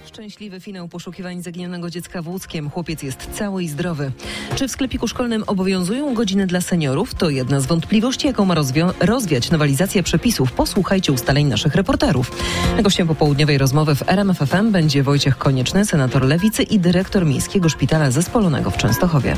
Szczęśliwy finał poszukiwań zaginionego dziecka w Łódzkiem. Chłopiec jest cały i zdrowy. Czy w sklepiku szkolnym obowiązują godziny dla seniorów? To jedna z wątpliwości, jaką ma rozwiać nowelizacja przepisów. Posłuchajcie ustaleń naszych reporterów. Gościem popołudniowej rozmowy w RMF FM będzie Wojciech Konieczny, senator Lewicy i dyrektor Miejskiego Szpitala Zespolonego w Częstochowie.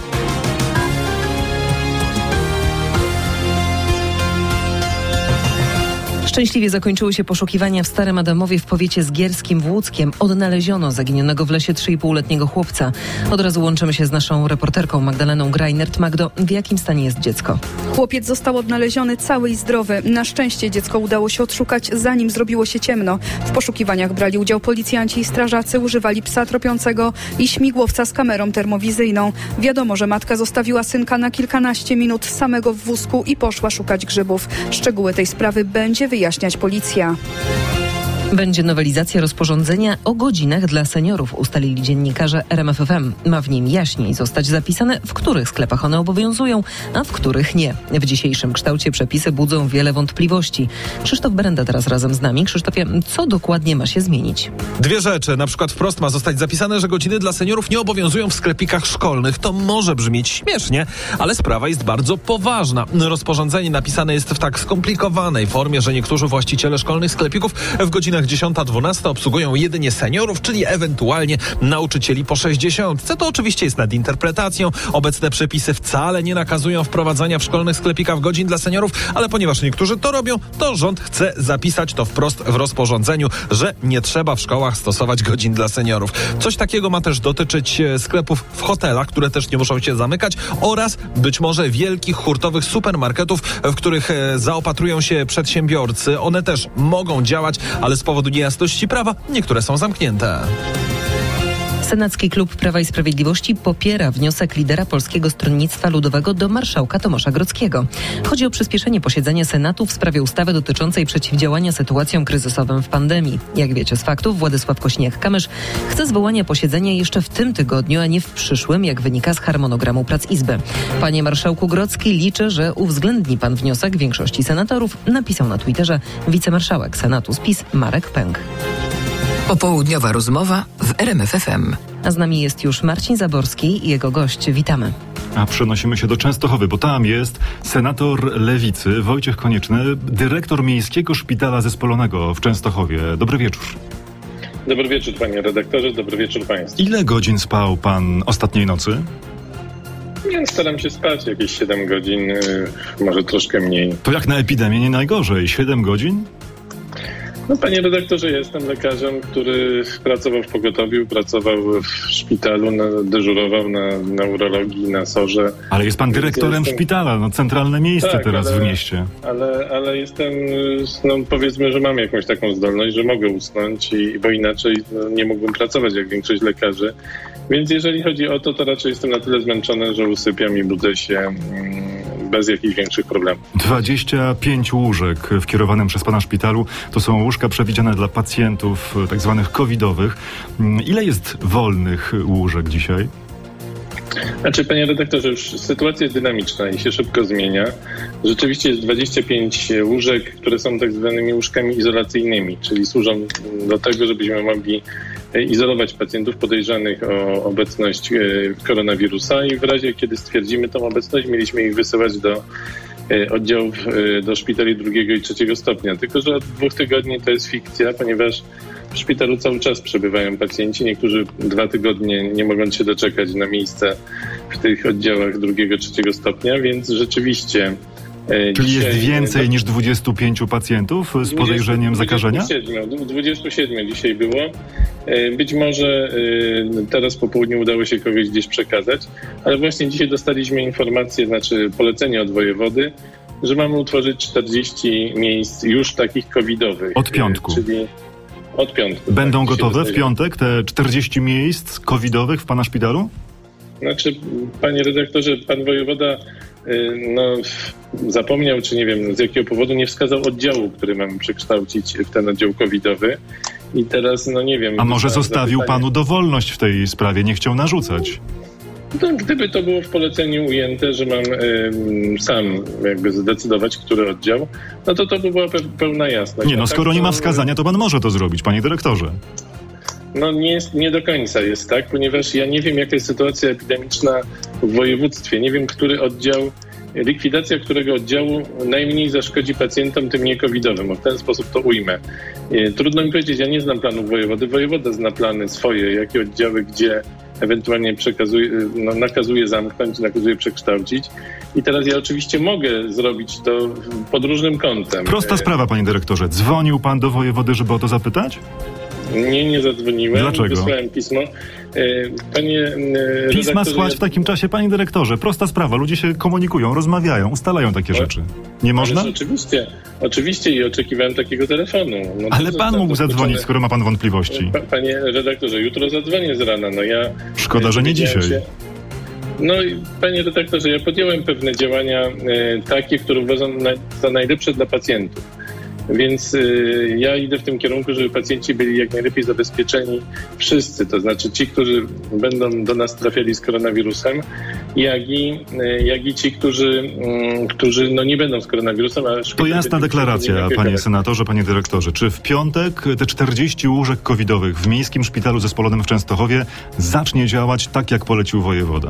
Szczęśliwie zakończyły się poszukiwania w Starym Adamowie w powiecie zgierskim w Łódzkiem. Odnaleziono zaginionego w lesie 3,5-letniego chłopca. Od razu łączymy się z naszą reporterką Magdaleną Grajnert. Magdo, w jakim stanie jest dziecko? Chłopiec został odnaleziony cały i zdrowy. Na szczęście dziecko udało się odszukać, zanim zrobiło się ciemno. W poszukiwaniach brali udział policjanci i strażacy, używali psa tropiącego i śmigłowca z kamerą termowizyjną. Wiadomo, że matka zostawiła synka na kilkanaście minut samego w wózku i poszła szukać grzybów. Szczegóły tej sprawy będzie wyjaśniać policja. Będzie nowelizacja rozporządzenia o godzinach dla seniorów, ustalili dziennikarze RMF FM. Ma w nim jaśniej zostać zapisane, w których sklepach one obowiązują, a w których nie. W dzisiejszym kształcie przepisy budzą wiele wątpliwości. Krzysztof Berenda teraz razem z nami. Krzysztofie, co dokładnie ma się zmienić? Dwie rzeczy. Na przykład wprost ma zostać zapisane, że godziny dla seniorów nie obowiązują w sklepikach szkolnych. To może brzmieć śmiesznie, ale sprawa jest bardzo poważna. Rozporządzenie napisane jest w tak skomplikowanej formie, że niektórzy właściciele szkolnych sklepików w godzinach 10-12 obsługują jedynie seniorów, czyli ewentualnie nauczycieli po 60. To oczywiście jest nadinterpretacją. Obecne przepisy wcale nie nakazują wprowadzania w szkolnych sklepikach godzin dla seniorów, ale ponieważ niektórzy to robią, to rząd chce zapisać to wprost w rozporządzeniu, że nie trzeba w szkołach stosować godzin dla seniorów. Coś takiego ma też dotyczyć sklepów w hotelach, które też nie muszą się zamykać, oraz być może wielkich hurtowych supermarketów, w których zaopatrują się przedsiębiorcy. One też mogą działać, ale z powodu niejasności prawa niektóre są zamknięte. Senacki Klub Prawa i Sprawiedliwości popiera wniosek lidera Polskiego Stronnictwa Ludowego do marszałka Tomasza Grodzkiego. Chodzi o przyspieszenie posiedzenia Senatu w sprawie ustawy dotyczącej przeciwdziałania sytuacjom kryzysowym w pandemii. Jak wiecie z faktów, Władysław Kosiniak-Kamysz chce zwołania posiedzenia jeszcze w tym tygodniu, a nie w przyszłym, jak wynika z harmonogramu prac Izby. Panie marszałku Grodzki, liczę, że uwzględni pan wniosek większości senatorów, napisał na Twitterze wicemarszałek Senatu z PiS Marek Pęk. Popołudniowa rozmowa w RMF FM. A z nami jest już Marcin Zaborski i jego gość. Witamy. A przenosimy się do Częstochowy, bo tam jest senator Lewicy Wojciech Konieczny, dyrektor Miejskiego Szpitala Zespolonego w Częstochowie. Dobry wieczór. Dobry wieczór, panie redaktorze, dobry wieczór państwu. Ile godzin spał pan ostatniej nocy? Ja staram się spać jakieś 7 godzin, może troszkę mniej. To jak na epidemię nie najgorzej. 7 godzin? No, panie redaktorze, ja jestem lekarzem, który pracował w pogotowiu, pracował w szpitalu, dyżurował na urologii, na SOR-ze. Ale jest pan dyrektorem szpitala, no centralne miejsce tak, teraz w mieście. Ale jestem, no powiedzmy, że mam jakąś taką zdolność, że mogę usnąć, bo inaczej nie mógłbym pracować jak większość lekarzy. Więc jeżeli chodzi o to raczej jestem na tyle zmęczony, że usypiam i budzę się bez jakichś większych problemów. 25 łóżek w kierowanym przez pana szpitalu to są łóżka przewidziane dla pacjentów tak zwanych covidowych. Ile jest wolnych łóżek dzisiaj? Znaczy, panie redaktorze, już sytuacja jest dynamiczna i się szybko zmienia. Rzeczywiście jest 25 łóżek, które są tak zwanymi łóżkami izolacyjnymi, czyli służą do tego, żebyśmy mogli izolować pacjentów podejrzanych o obecność koronawirusa i w razie, kiedy stwierdzimy tą obecność, mieliśmy ich wysyłać do oddziałów, do szpitali 2. i 3. stopnia. Tylko że od 2 tygodni to jest fikcja, ponieważ w szpitalu cały czas przebywają pacjenci. Niektórzy 2 tygodnie nie mogą się doczekać na miejsce w tych oddziałach 2. 3. stopnia, więc rzeczywiście... Czyli jest więcej niż 25 pacjentów z podejrzeniem zakażenia? 27 dzisiaj było. Być może teraz po południu udało się kogoś gdzieś przekazać, ale właśnie dzisiaj dostaliśmy informację, znaczy polecenie od wojewody, że mamy utworzyć 40 miejsc już takich covidowych. Od piątku. Czyli od piątku. Będą tak, gotowe w piątek te 40 miejsc covidowych w pana szpitalu? Znaczy, panie redaktorze, pan wojewoda zapomniał, czy nie wiem z jakiego powodu nie wskazał oddziału, który mamy przekształcić w ten oddział covidowy. I teraz, nie wiem... A może zostawił panu dowolność w tej sprawie, nie chciał narzucać? No, gdyby to było w poleceniu ujęte, że mam sam jakby zdecydować, który oddział, to by była pełna jasność. Nie, skoro nie ma wskazania, to pan może to zrobić, panie dyrektorze. No nie do końca jest tak, ponieważ ja nie wiem, jaka jest sytuacja epidemiczna w województwie. Nie wiem, likwidacja którego oddziału najmniej zaszkodzi pacjentom, tym nie-covidowym. W ten sposób to ujmę. Trudno mi powiedzieć, ja nie znam planów wojewody. Wojewoda zna plany swoje, jakie oddziały, gdzie ewentualnie nakazuje zamknąć, nakazuje przekształcić. I teraz ja oczywiście mogę zrobić to pod różnym kątem. Prosta sprawa, panie dyrektorze. Dzwonił pan do wojewody, żeby o to zapytać? Nie zadzwoniłem. Dlaczego? Wysłałem pismo. Panie Pisma słać w takim czasie, panie dyrektorze. Prosta sprawa. Ludzie się komunikują, rozmawiają, ustalają takie rzeczy. Nie można? Oczywiście i oczekiwałem takiego telefonu. Ale pan mógł zadzwonić, skoro ma pan wątpliwości. Panie redaktorze, jutro zadzwonię z rana. Szkoda, że nie dzisiaj. Panie redaktorze, ja podjąłem pewne działania takie, które uważam za najlepsze dla pacjentów. Więc ja idę w tym kierunku, żeby pacjenci byli jak najlepiej zabezpieczeni wszyscy, to znaczy ci, którzy będą do nas trafiali z koronawirusem, jak i ci, którzy nie będą z koronawirusem. To jasna deklaracja, panie senatorze, panie dyrektorze. Czy w piątek te 40 łóżek covidowych w Miejskim Szpitalu Zespolonym w Częstochowie zacznie działać tak, jak polecił wojewoda?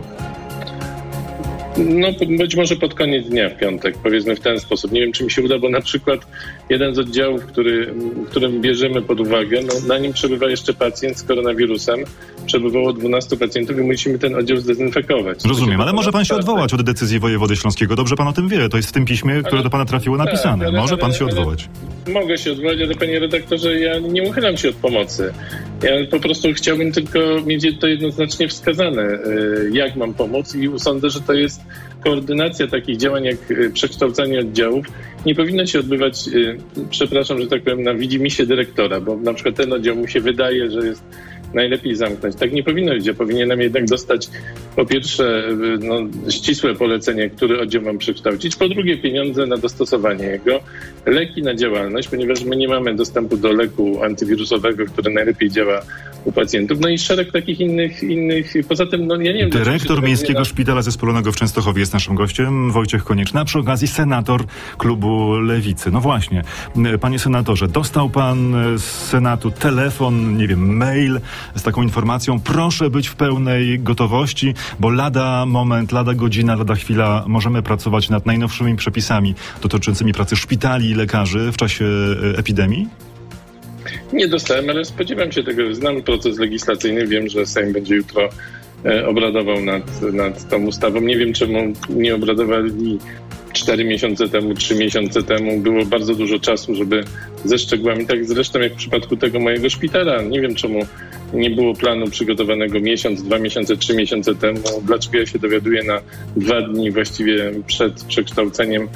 Być może pod koniec dnia w piątek, powiedzmy w ten sposób. Nie wiem, czy mi się uda, bo na przykład jeden z oddziałów, którym bierzemy pod uwagę, na nim przebywa jeszcze pacjent z koronawirusem. Przebywało 12 pacjentów i musimy ten oddział zdezynfekować. Rozumiem, ale może pan się odwołać od decyzji wojewody śląskiego. Dobrze pan o tym wie. To jest w tym piśmie, które do pana trafiło, napisane. Może pan się odwołać. Mogę się odwołać, ale panie redaktorze, ja nie uchylam się od pomocy. Ja po prostu chciałbym tylko mieć to jednoznacznie wskazane, jak mam pomóc i sądzę, że to jest koordynacja takich działań jak przekształcanie oddziałów. Nie powinno się odbywać, przepraszam, że tak powiem, na widzimisię dyrektora, bo na przykład ten oddział mu się wydaje, że jest najlepiej zamknąć. Tak nie powinno być. Ja powinienem jednak dostać po pierwsze ścisłe polecenie, który oddział mam przekształcić, po drugie pieniądze na dostosowanie jego, leki na działalność, ponieważ my nie mamy dostępu do leku antywirusowego, który najlepiej działa u pacjentów. I szereg takich innych. Poza tym, ja nie wiem... Dyrektor Miejskiego Szpitala Zespolonego w Częstochowie jest naszym gościem, Wojciech Konieczny, a przy okazji senator klubu Lewicy. No właśnie, panie senatorze, dostał pan z Senatu telefon, nie wiem, mail z taką informacją, proszę być w pełnej gotowości, bo lada moment, lada godzina, lada chwila możemy pracować nad najnowszymi przepisami dotyczącymi pracy szpitali i lekarzy w czasie epidemii? Nie dostałem, ale spodziewam się tego. Znam proces legislacyjny, wiem, że Sejm będzie jutro obradował nad tą ustawą. Nie wiem, czemu nie obradowali 4 miesiące temu, 3 miesiące temu. Było bardzo dużo czasu, żeby ze szczegółami, tak zresztą jak w przypadku tego mojego szpitala. Nie wiem, czemu nie było planu przygotowanego miesiąc, 2 miesiące, 3 miesiące temu. Dlaczego ja się dowiaduję na 2 dni właściwie przed przekształceniem?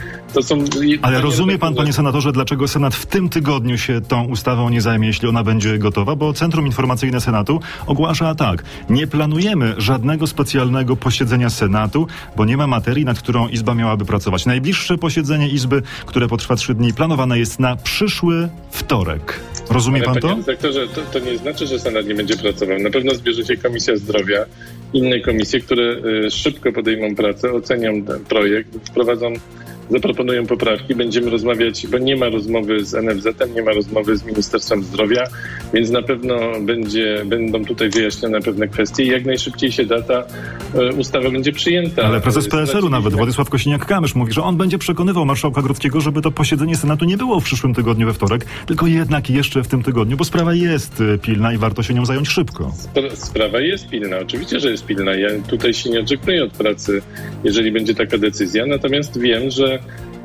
Ale rozumie pan, panie senatorze, dlaczego Senat w tym tygodniu się tą ustawą nie zajmie, jeśli ona będzie gotowa? Bo Centrum Informacyjne Senatu ogłasza tak. Nie planujemy żadnego specjalnego posiedzenia Senatu, bo nie ma materii, nad którą Izba miałaby pracować. Najbliższe posiedzenie Izby, które potrwa 3 dni, planowane jest na przyszły wtorek. Rozumie pan to? Panie redaktorze, to nie znaczy, że Senat nie będzie pracował. Na pewno zbierze się Komisja Zdrowia, inne komisje, które szybko podejmą pracę, ocenią ten projekt, zaproponują poprawki, będziemy rozmawiać, bo nie ma rozmowy z NFZ-em, nie ma rozmowy z Ministerstwem Zdrowia, więc na pewno będą tutaj wyjaśnione pewne kwestie i jak najszybciej się da, ta ustawa będzie przyjęta. Ale prezes PSL-u nawet, Władysław Kosiniak-Kamysz, mówi, że on będzie przekonywał marszałka Grodzkiego, żeby to posiedzenie Senatu nie było w przyszłym tygodniu we wtorek, tylko jednak jeszcze w tym tygodniu, bo sprawa jest pilna i warto się nią zająć szybko. Sprawa jest pilna, oczywiście, że jest pilna. Ja tutaj się nie oczekuję od pracy, jeżeli będzie taka decyzja, natomiast wiem, że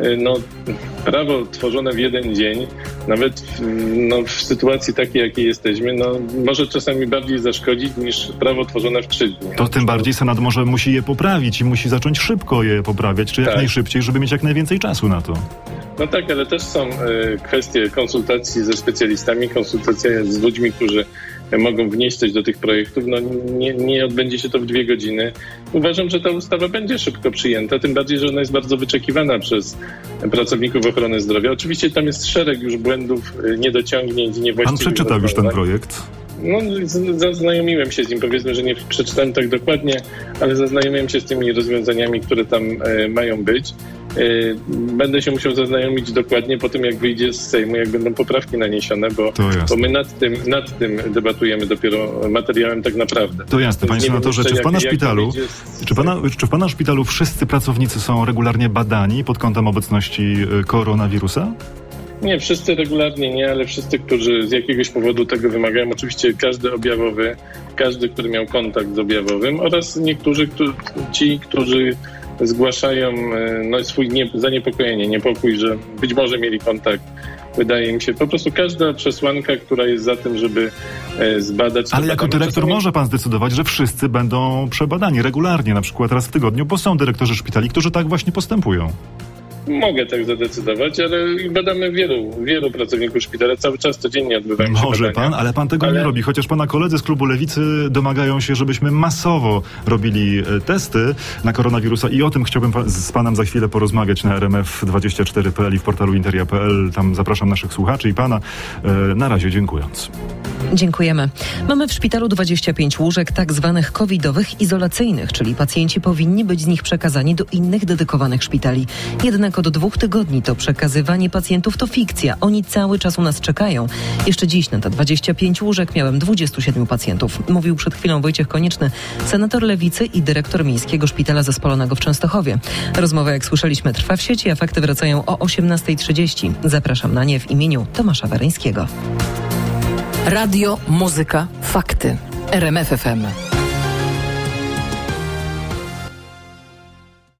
prawo tworzone w jeden dzień, nawet w sytuacji takiej, jakiej jesteśmy, może czasami bardziej zaszkodzić niż prawo tworzone w 3 dni. To tym bardziej Senat musi je poprawić i musi zacząć szybko je poprawiać, czy jak najszybciej, żeby mieć jak najwięcej czasu na to. No tak, ale też są kwestie konsultacji ze specjalistami, konsultacja z ludźmi, którzy mogą wnieść coś do tych projektów. Nie odbędzie się to w 2 godziny. Uważam, że ta ustawa będzie szybko przyjęta, tym bardziej, że ona jest bardzo wyczekiwana przez pracowników ochrony zdrowia. Oczywiście tam jest szereg już błędów, niedociągnięć, niewłaściwych. Pan przeczytał już ten projekt? Zaznajomiłem się z nim, powiedzmy, że nie przeczytałem tak dokładnie, ale zaznajomiłem się z tymi rozwiązaniami, które tam mają być. Będę się musiał zaznajomić dokładnie po tym, jak wyjdzie z Sejmu, jak będą poprawki naniesione, bo my nad tym debatujemy dopiero materiałem tak naprawdę. To jasne. Panie senatorze, czy w pana szpitalu, czy w pana szpitalu wszyscy pracownicy są regularnie badani pod kątem obecności koronawirusa? Nie, wszyscy regularnie nie, ale wszyscy, którzy z jakiegoś powodu tego wymagają. Oczywiście każdy objawowy, każdy, który miał kontakt z objawowym oraz niektórzy, którzy zgłaszają swój zaniepokojenie, niepokój, że być może mieli kontakt. Wydaje mi się, po prostu każda przesłanka, która jest za tym, żeby zbadać... Ale jako dyrektor może pan zdecydować, że wszyscy będą przebadani regularnie, na przykład raz w tygodniu, bo są dyrektorzy szpitali, którzy tak właśnie postępują. Mogę tak zadecydować, ale badamy wielu pracowników szpitala. Cały czas codziennie odbywają się Może badania. pan, ale pan tego nie robi. Chociaż pana koledzy z klubu Lewicy domagają się, żebyśmy masowo robili testy na koronawirusa i o tym chciałbym z panem za chwilę porozmawiać na rmf24.pl i w portalu interia.pl. Tam zapraszam naszych słuchaczy i pana. Na razie dziękując. Dziękujemy. Mamy w szpitalu 25 łóżek tak zwanych covidowych izolacyjnych, czyli pacjenci powinni być z nich przekazani do innych dedykowanych szpitali. Jednak od 2 tygodni to przekazywanie pacjentów to fikcja. Oni cały czas u nas czekają. Jeszcze dziś na te 25 łóżek miałem 27 pacjentów. Mówił przed chwilą Wojciech Konieczny, senator Lewicy i dyrektor Miejskiego Szpitala Zespolonego w Częstochowie. Rozmowa, jak słyszeliśmy, trwa w sieci, a fakty wracają o 18:30. Zapraszam na nie w imieniu Tomasza Weryńskiego. Radio, muzyka, fakty. RMF FM.